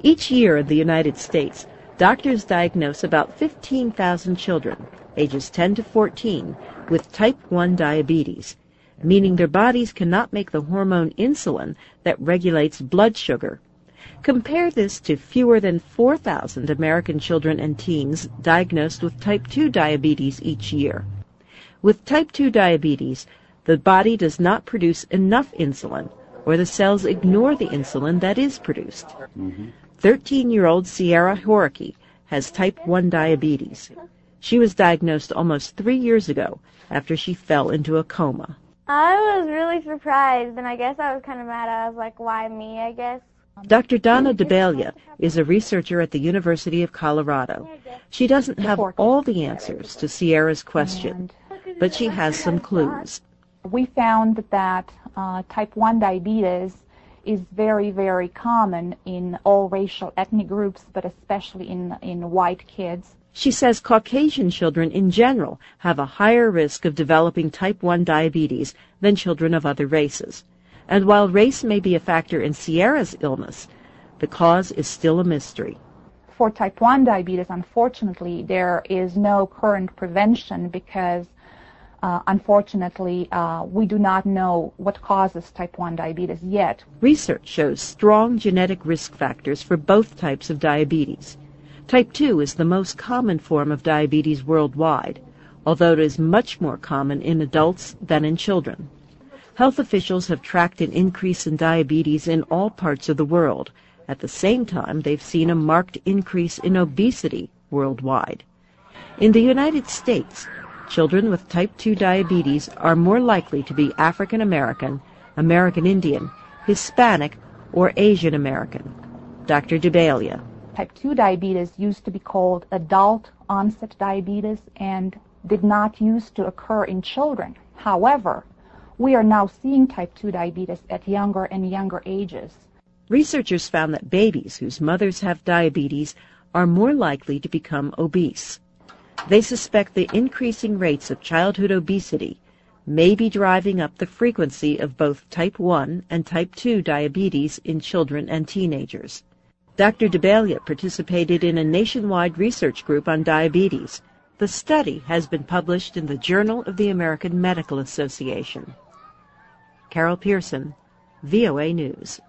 Each year in the United States, doctors diagnose about 15,000 children, ages 10 to 14, with type 1 diabetes, meaning their bodies cannot make the hormone insulin that regulates blood sugar. Compare this to fewer than 4,000 American children and teens diagnosed with type 2 diabetes each year. With type 2 diabetes, the body does not produce enough insulin, or the cells ignore the insulin that is produced. 13-year-old Sierra Horiki has type 1 diabetes. She was diagnosed almost 3 years ago after she fell into a coma. I was really surprised, and I guess I was kind of mad. I was like, why me, I guess? Dr. Donna DeBelia is a researcher at the University of Colorado. She doesn't have all the answers to Sierra's question, but she has some clues. We found that type 1 diabetes is very, very common in all racial ethnic groups, but especially in white kids. She says Caucasian children in general have a higher risk of developing type 1 diabetes than children of other races. And while race may be a factor in Sierra's illness, the cause is still a mystery. For type 1 diabetes, unfortunately, there is no current prevention because, unfortunately, we do not know what causes type 1 diabetes yet. Research shows strong genetic risk factors for both types of diabetes. Type 2 is the most common form of diabetes worldwide, although it is much more common in adults than in children. Health officials have tracked an increase in diabetes in all parts of the world. At the same time, they've seen a marked increase in obesity worldwide. In the United States, children with type 2 diabetes are more likely to be African American, American Indian, Hispanic, or Asian American. Dr. DeBelia. Type 2 diabetes used to be called adult onset diabetes and did not used to occur in children. However, we are now seeing type 2 diabetes at younger and younger ages. Researchers found that babies whose mothers have diabetes are more likely to become obese. They suspect the increasing rates of childhood obesity may be driving up the frequency of both type 1 and type 2 diabetes in children and teenagers. Dr. DeBelia participated in a nationwide research group on diabetes. The study has been published in the Journal of the American Medical Association. Carol Pearson, VOA News.